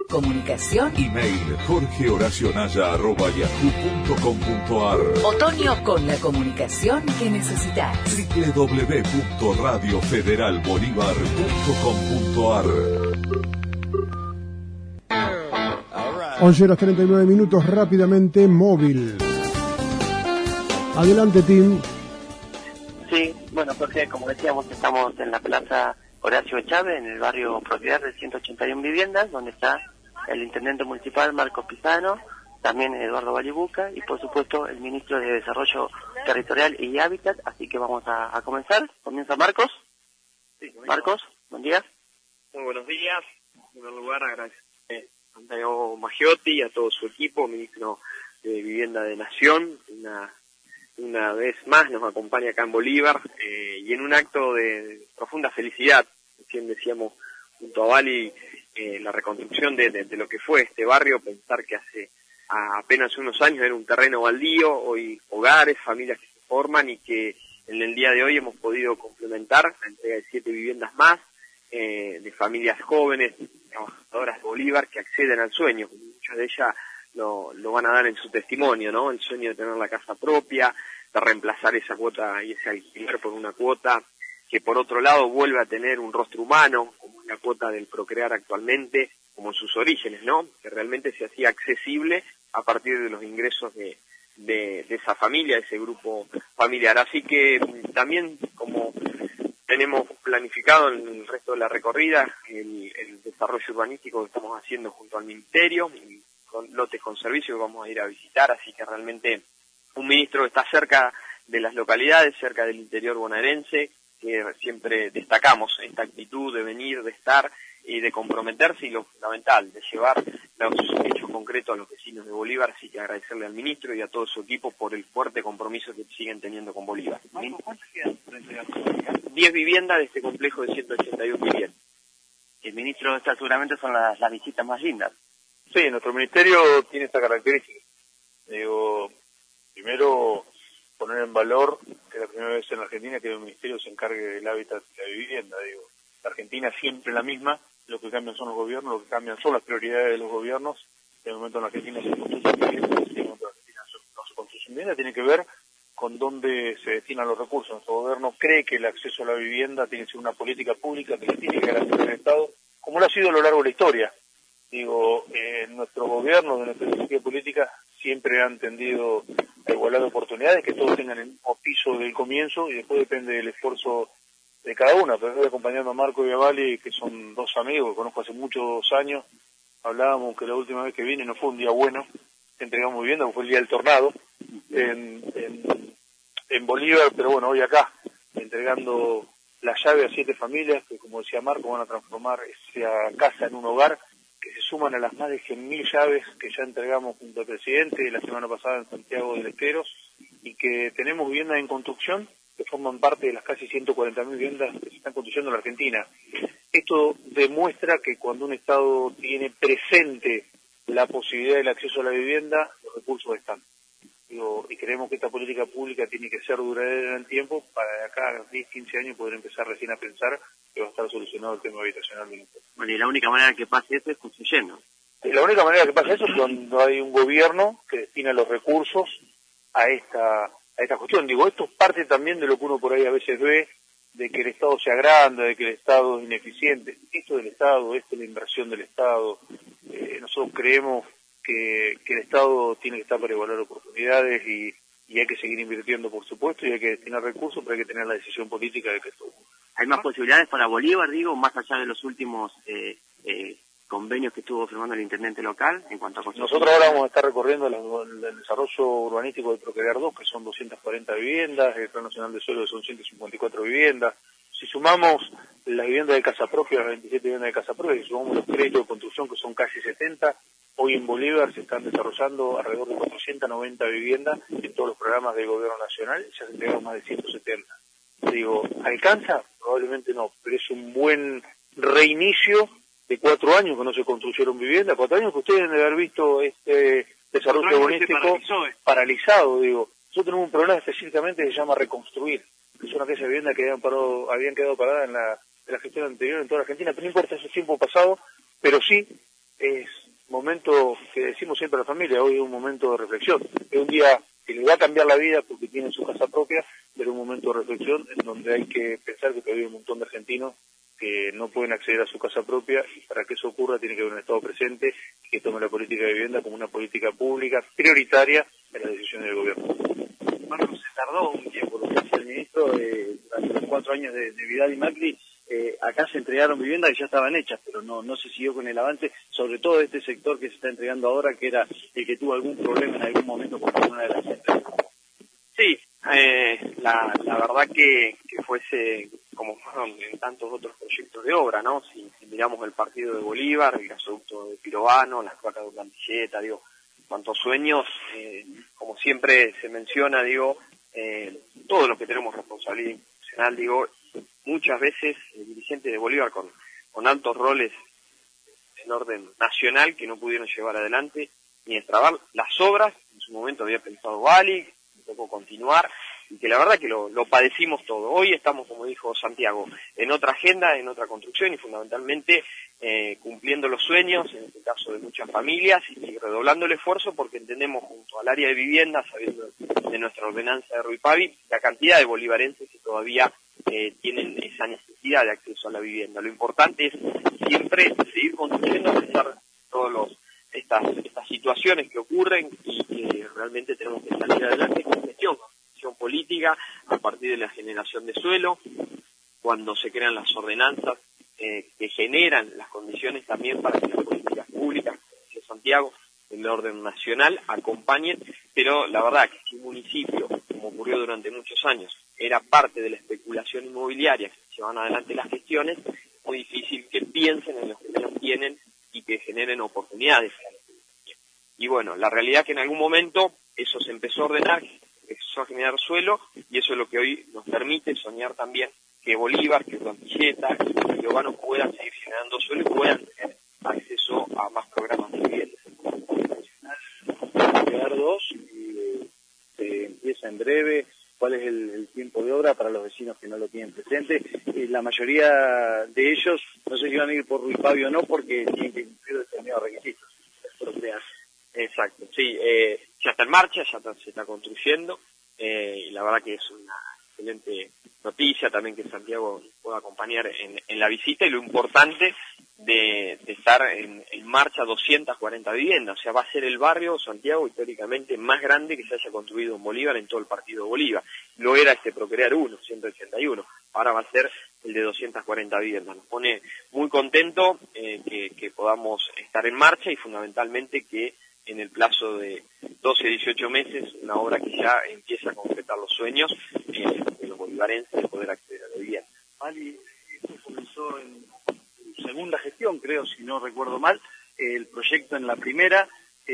Comunicación. Email jorgehoracionaya@yahoo.com.ar. Otoño con la comunicación que necesitas. www.radiofederalbolivar.com.ar. 11:39, rápidamente móvil. Adelante, Tim. Sí, bueno, Jorge, como decíamos, estamos en la Plaza Horacio Chávez, en el barrio Propiedad de 181 viviendas, donde está el intendente municipal Marcos Pisano, también Eduardo Balibuca y por supuesto el ministro de Desarrollo Territorial y Hábitat. Así que vamos a comenzar. Comienza Marcos. Sí, Marcos, buen día. Muy buenos días. En primer lugar, agradecer a Santiago Maggiotti y a todo su equipo, ministro de Vivienda de Nación. Una vez más nos acompaña acá en Bolívar y en un acto de profunda felicidad. Recién decíamos junto a Bali la reconstrucción de lo que fue este barrio, pensar que hace apenas unos años era un terreno baldío, hoy hogares, familias que se forman y que en el día de hoy hemos podido complementar la entrega de 7 viviendas más, de familias jóvenes, trabajadoras de Bolívar que acceden al sueño. Muchas de ellas lo van a dar en su testimonio, ¿no? El sueño de tener la casa propia, de reemplazar esa cuota y ese alquiler por una cuota que por otro lado vuelve a tener un rostro humano, como es la cuota del procrear actualmente, como en sus orígenes, ¿no? Que realmente se hacía accesible a partir de los ingresos de esa familia, de ese grupo familiar. Así que también, como tenemos planificado en el resto de la recorrida, el desarrollo urbanístico que estamos haciendo junto al Ministerio, y con lotes con servicio que vamos a ir a visitar, así que realmente un ministro que está cerca de las localidades, cerca del interior bonaerense, que siempre destacamos esta actitud de venir, de estar y de comprometerse, y lo fundamental, de llevar los hechos concretos a los vecinos de Bolívar. Así que agradecerle al ministro y a todo su equipo por el fuerte compromiso que siguen teniendo con Bolívar. 10 viviendas de este complejo de 181 viviendas. El ministro, estas seguramente son las visitas más lindas. Sí, nuestro ministerio tiene esta característica. Digo, primero poner en valor que es la primera vez en la Argentina que el ministerio se encargue del hábitat y la vivienda. Digo, la Argentina siempre la misma, lo que cambian son los gobiernos, lo que cambian son las prioridades de los gobiernos. En el momento en la Argentina se construyen viviendas, en el momento en la Argentina no se construyen viviendas, tiene que ver con dónde se destinan los recursos. Nuestro gobierno cree que el acceso a la vivienda tiene que ser una política pública que le tiene que garantizar el Estado, como lo ha sido a lo largo de la historia. Digo, nuestro gobierno, de nuestra estrategia política, siempre ha entendido la igualdad de oportunidades, que todos tengan el mismo piso del comienzo y después depende del esfuerzo de cada uno. Pero estoy acompañando a Marco y a Vali, que son dos amigos que conozco hace muchos años. Hablábamos que la última vez que vine no fue un día bueno, entregamos vivienda, fue el día del tornado en Bolívar, pero bueno, hoy acá, entregando la llave a 7 familias que, como decía Marco, van a transformar esa casa en un hogar, que se suman a las más de 100.000 llaves que ya entregamos junto al presidente la semana pasada en Santiago del Estero, y que tenemos viviendas en construcción que forman parte de las casi 140.000 viviendas que se están construyendo en la Argentina. Esto demuestra que cuando un Estado tiene presente la posibilidad del acceso a la vivienda, los recursos están. Y creemos que esta política pública tiene que ser duradera en el tiempo para de acá a 10, 15 años poder empezar recién a pensar que va a estar solucionado el tema habitacional. Bueno, y la única manera que pase eso es construyendo. La única manera que pasa eso es cuando hay un gobierno que destina los recursos a esta cuestión. Digo, esto es parte también de lo que uno por ahí a veces ve, de que el Estado se agranda, de que el Estado es ineficiente. Esto del Estado, esto es la inversión del Estado. Nosotros creemos que el Estado tiene que estar para evaluar oportunidades y hay que seguir invirtiendo, por supuesto, y hay que destinar recursos, pero hay que tener la decisión política de que esto ocurra. ¿Hay más posibilidades para Bolívar, digo, más allá de los últimos convenios que estuvo firmando el intendente local en cuanto a construcción? Nosotros ahora vamos a estar recorriendo el desarrollo urbanístico del Procrear 2, que son 240 viviendas, el Plan Nacional de Suelo son 154 viviendas. Si sumamos las viviendas de casa propia, las 27 viviendas de casa propia, y sumamos los créditos de construcción, que son casi 70, hoy en Bolívar se están desarrollando alrededor de 490 viviendas en todos los programas del gobierno nacional, ya se entregaron más de 170. Digo, ¿alcanza? Probablemente no, pero es un buen reinicio de 4 años que no se construyeron viviendas, 4 años que ustedes deben de haber visto este desarrollo urbanístico paralizado. Digo, nosotros tenemos un problema específicamente que se llama reconstruir, que son aquellas viviendas que habían quedado paradas en la gestión anterior en toda la Argentina, pero no importa ese tiempo pasado, pero sí es momento que decimos siempre a la familia, hoy es un momento de reflexión, es un día que le va a cambiar la vida porque tiene su casa propia, pero es un momento de reflexión en donde hay que pensar que todavía hay un montón de argentinos que no pueden acceder a su casa propia, y para que eso ocurra tiene que haber un Estado presente que tome la política de vivienda como una política pública prioritaria en las decisiones del gobierno. Marco, se tardó un tiempo, lo que decía el ministro, durante los 4 años de Vidal y Macri, acá se entregaron viviendas que ya estaban hechas, pero no se siguió con el avance, sobre todo este sector que se está entregando ahora, que era el que tuvo algún problema en algún momento con una de las empresas. Sí, la verdad que fuese como fueron en tantos otros proyectos de obra, ¿no? Si miramos el partido de Bolívar, el gasoducto de Pirovano, las cloacas de Urlandilleta, digo, cuantos sueños, como siempre se menciona, digo, todos los que tenemos responsabilidad institucional, digo, muchas veces el dirigente de Bolívar con altos roles en orden nacional que no pudieron llevar adelante ni destrabar las obras. En su momento había pensado Bali, un poco continuar, y que la verdad que lo padecimos todo. Hoy estamos, como dijo Santiago, en otra agenda, en otra construcción y fundamentalmente cumpliendo los sueños, en este caso de muchas familias, y redoblando el esfuerzo porque entendemos junto al área de vivienda, sabiendo de nuestra ordenanza de Ruipavi, la cantidad de bolivarenses que todavía tienen esa necesidad de acceso a la vivienda. Lo importante es siempre seguir construyendo a pesar de todas estas situaciones que ocurren y que realmente tenemos que salir adelante con gestión política a partir de la generación de suelo, cuando se crean las ordenanzas que generan las condiciones también para que las políticas públicas, como decía Santiago, en el orden nacional acompañen, pero la verdad que si un municipio, como ocurrió durante muchos años, era parte de la especulación inmobiliaria que llevan adelante las gestiones, es muy difícil que piensen en los que menos tienen y que generen oportunidades para la ciudadanía. Y bueno, la realidad es que en algún momento eso se empezó a ordenar, empezó a generar suelo, y eso es lo que hoy nos permite soñar también que Bolívar, que Urlandilleta y que Pirovano puedan seguir generando suelo y puedan tener acceso a más programas de vivienda. Quedar 2 y se empieza en breve. ¿Cuál es el tiempo de obra para los vecinos que no lo tienen presente? La mayoría de ellos no sé si van a ir por Ruipavi o no porque tienen que cumplir determinados requisitos. Exacto, sí, ya está en marcha, ya se está construyendo, y la verdad que es una excelente noticia también que Santiago pueda acompañar en la visita, y lo importante de estar en marcha 240 viviendas, o sea, va a ser el barrio Santiago históricamente más grande que se haya construido en Bolívar en todo el partido de Bolívar. Lo era Procrear 1, 181, ahora va a ser el de 240 viviendas. Nos pone muy contento que podamos estar en marcha y fundamentalmente que en el plazo de 12 a 18 meses, una obra que ya empieza a concretar los sueños de los bolivarenses de poder acceder a la vivienda. Mali, esto comenzó en su segunda gestión, creo, si no recuerdo mal, el proyecto en la primera,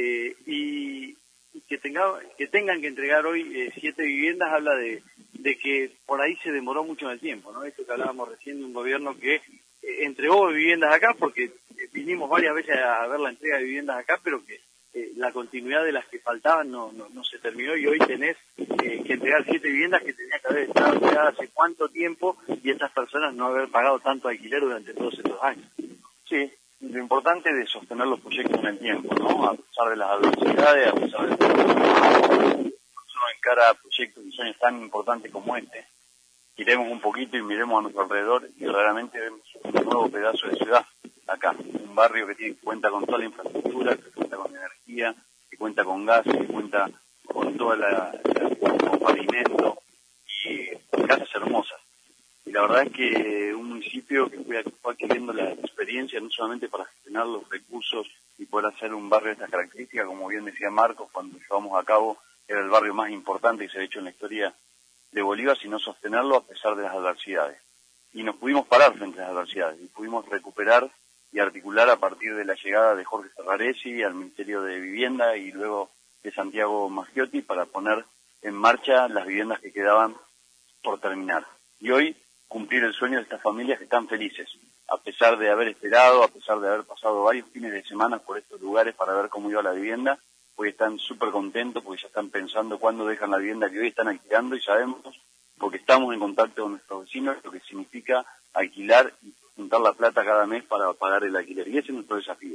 y que tengan que entregar hoy 7 viviendas, habla de que por ahí se demoró mucho en el tiempo, ¿no? Esto que hablábamos recién de un gobierno que entregó viviendas acá, porque vinimos varias veces a ver la entrega de viviendas acá, pero que la continuidad de las que faltaban no se terminó, y hoy tenés que entregar 7 viviendas que tenía que haber estado entregadas hace cuánto tiempo, y estas personas no haber pagado tanto alquiler durante todos estos años. Sí, lo importante es sostener los proyectos en el tiempo, ¿no? A pesar de las adversidades, a pesar de uno encara proyectos y sueños tan importantes como este, iremos un poquito y miremos a nuestro alrededor y realmente vemos un nuevo pedazo de ciudad acá, un barrio que cuenta con toda la infraestructura, que cuenta con energía, que cuenta con gas, que cuenta con toda con pavimento y casas hermosas. Y la verdad es que un municipio que fue adquiriendo la experiencia no solamente para gestionar los recursos y poder hacer un barrio de estas características, como bien decía Marcos, cuando llevamos a cabo era el barrio más importante que se ha hecho en la historia de Bolívar, sino sostenerlo a pesar de las adversidades. Y nos pudimos parar frente a las adversidades y pudimos recuperar y articular a partir de la llegada de Jorge Ferraresi al Ministerio de Vivienda y luego de Santiago Maggiotti para poner en marcha las viviendas que quedaban por terminar. Y hoy cumplir el sueño de estas familias que están felices, a pesar de haber esperado, a pesar de haber pasado varios fines de semana por estos lugares para ver cómo iba la vivienda. Hoy están súper contentos porque ya están pensando cuándo dejan la vivienda que hoy están alquilando, y sabemos, porque estamos en contacto con nuestros vecinos, lo que significa alquilar y juntar la plata cada mes para pagar el alquiler. Y ese es nuestro desafío,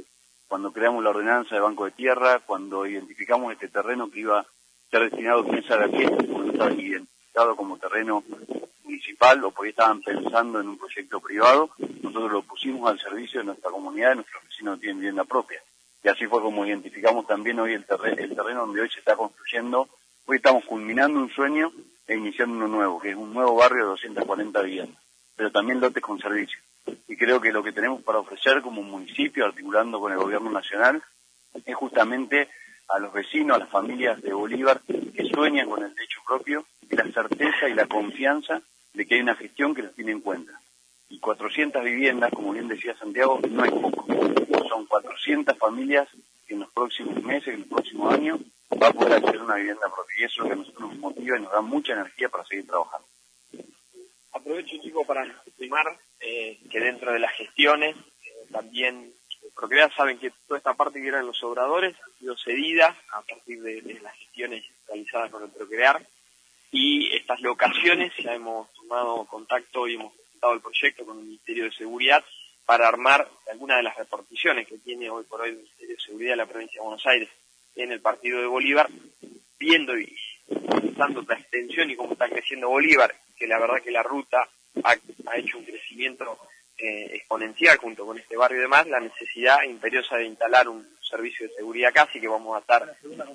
cuando creamos la ordenanza de Banco de Tierra, cuando identificamos este terreno que iba a ser destinado a quién sabe a qué, porque no estaba identificado como terreno municipal o porque estaban pensando en un proyecto privado, nosotros lo pusimos al servicio de nuestra comunidad, nuestros vecinos tienen vivienda propia. Y así fue como identificamos también hoy el terreno donde hoy se está construyendo. Hoy estamos culminando un sueño e iniciando uno nuevo, que es un nuevo barrio de 240 viviendas, pero también lotes con servicio. Y creo que lo que tenemos para ofrecer como municipio, articulando con el gobierno nacional, es justamente a los vecinos, a las familias de Bolívar que sueñan con el techo propio, y la certeza y la confianza de que hay una gestión que los tiene en cuenta. Y 400 viviendas, como bien decía Santiago, no es poco. Son 400 familias que en los próximos meses, en los próximos años, va a poder acceder a una vivienda propia. Y eso es lo que a nosotros nos motiva y nos da mucha energía para seguir trabajando. Aprovecho, chicos, para estimar que dentro de las gestiones, también Procrear saben que toda esta parte que eran los obradores ha sido cedida a partir de las gestiones realizadas con el Procrear, y estas locaciones ya hemos tomado contacto y hemos presentado el proyecto con el Ministerio de Seguridad para armar algunas de las reparticiones que tiene hoy por hoy el Ministerio de Seguridad de la Provincia de Buenos Aires en el partido de Bolívar, viendo y pensando la extensión y cómo está creciendo Bolívar, que la verdad que la ruta ha hecho un crecimiento exponencial junto con este barrio y demás, la necesidad imperiosa de instalar un servicio de seguridad acá, así que vamos a estar...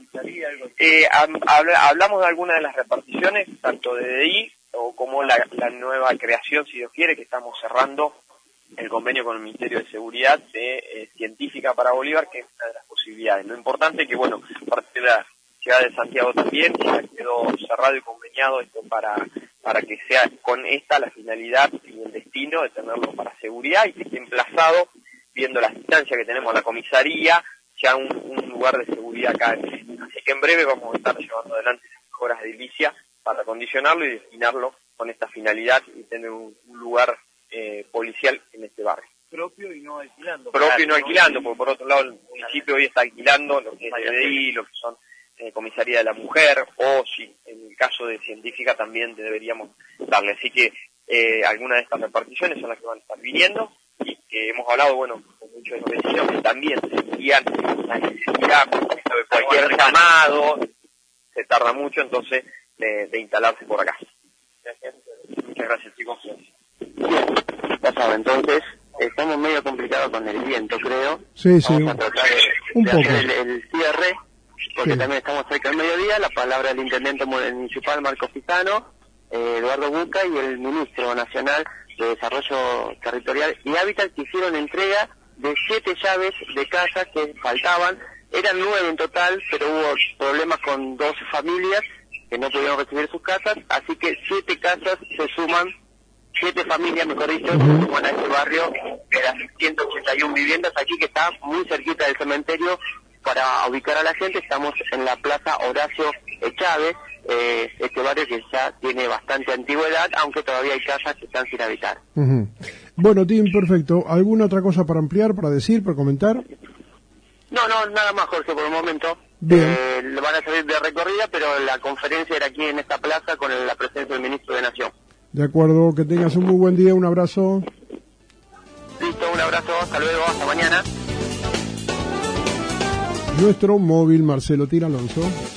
hablamos de algunas de las reparticiones, tanto de DI o como la nueva creación, si Dios quiere, que estamos cerrando el convenio con el Ministerio de Seguridad de científica para Bolívar, que es una de las posibilidades. Lo importante es que, bueno, a partir de la ciudad de Santiago también ya quedó cerrado y conveniado esto para que sea con esta la finalidad y el destino de tenerlo para seguridad y que esté emplazado, viendo las distancias que tenemos a la comisaría, ya un lugar de seguridad acá. Así que en breve vamos a estar llevando adelante esas mejoras de edilicia para acondicionarlo y destinarlo con esta finalidad y tener un lugar policial en este barrio. Propio y no alquilando. Propio y no alquilando, porque por otro lado el municipio hoy está alquilando lo que es CDI, lo que son comisaría de la mujer, o si en el caso de científica también deberíamos darle. Así que algunas de estas reparticiones son las que van a estar viniendo y que hemos hablado, bueno, con muchos de los vecinos que también sentían la necesidad de cualquier llamado, se tarda mucho entonces de instalarse por acá. Gracias. Muchas gracias, chicos. Ya saben, entonces estamos medio complicados con el viento, creo. Sí, vamos a tratar un de poco. hacer el cierre, porque Sí. también estamos cerca del mediodía. La palabra del intendente municipal Marcos Pisano, Eduardo Buca, y el ministro nacional de Desarrollo Territorial y Hábitat, que hicieron entrega de 7 llaves de casas que faltaban. Eran 9 en total, pero hubo problemas con 12 familias que no pudieron recibir sus casas, así que 7 casas se suman, 7 familias, mejor dicho, se suman a este barrio de las 181 viviendas aquí, que está muy cerquita del cementerio. Para ubicar a la gente, estamos en la Plaza Horacio Chávez, este barrio que ya tiene bastante antigüedad, aunque todavía hay casas que están sin habitar. Bueno, Tim, perfecto. ¿Alguna otra cosa para ampliar, para decir, para comentar? No, nada más, Jorge, por el momento. Bien. Van a salir de recorrida, pero la conferencia era aquí en esta plaza con la presencia del ministro de Nación. De acuerdo, que tengas un muy buen día, un abrazo. Listo, un abrazo, hasta luego, hasta mañana. Nuestro móvil Marcelo Tir Alonso.